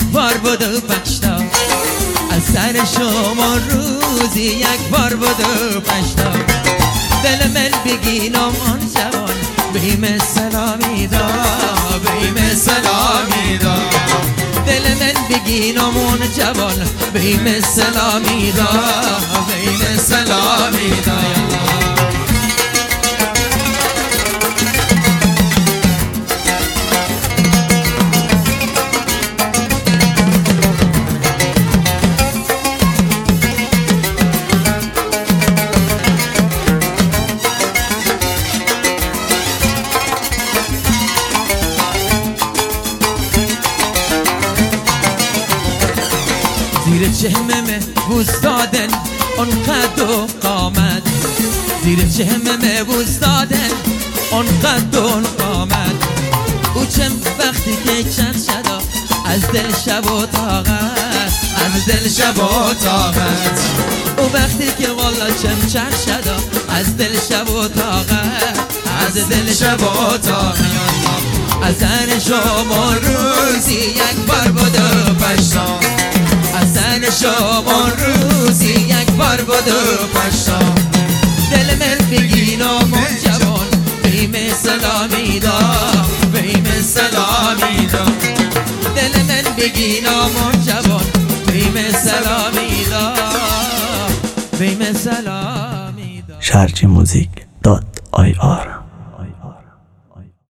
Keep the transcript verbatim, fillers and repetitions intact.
بار بود و پشتا، از سر شما روزی یک بار بود و پشتا. دل من بگینم آن جوان بیم سلامی دا، بیم سلامی دا. دل من بگینم آن جوان بیم سلامی دا، بیم سلامی دا. زیر چهمه بوس دادن اون قد و قامت، زیر چهمه بوس دادن اون قد و قامت. او چم وقتی که چند شدا از دل شب و طاقت، از دل شب و طاقت. او وقتی که والا چم چند شدا از دل شب و طاقت، از دل شب و طاقت. از زن شما روزی یک بار بود و پشتا، از زن شما روزی یک بار بود و پشتا. دل من بگینم اون جوان بیم سلامی دا، بیم سلامی دا. دل من بگینم اون جوان بیم سلامی دا، بیم سلامی دا. شارجی موزیک دات آی آر